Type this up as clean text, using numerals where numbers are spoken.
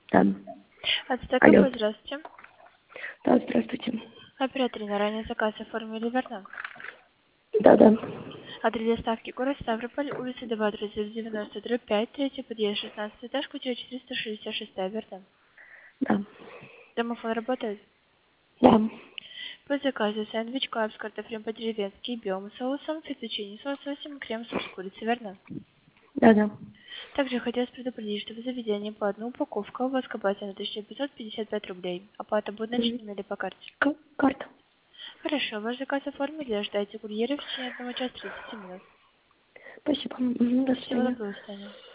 Да. Ацтекапо, Алло. здравствуйте. Да, здравствуйте. Оператор на ранний заказ оформили, верно? Да. Адрес доставки город Ставрополь, улица Девадры, 90-5, третий подъезд, 16 этаж, квартира 466, верно? Да. Домофон работает? Да. По заказу сэндвич, клаб с картофелем по-деревенски, белым соусом, фетучини с лососем, крем-суп с курицей, верно? Да. Также хотелось предупредить, что в заведении по одну упаковку у вас копается на 1555 рублей. Оплата будет Мгм. наличными или по карте? Карта. Хорошо, ваш заказ оформили, ожидайте курьера в течение 1 часа 30 минут. Спасибо. Мгм. До Всего свидания. доброго, Таня.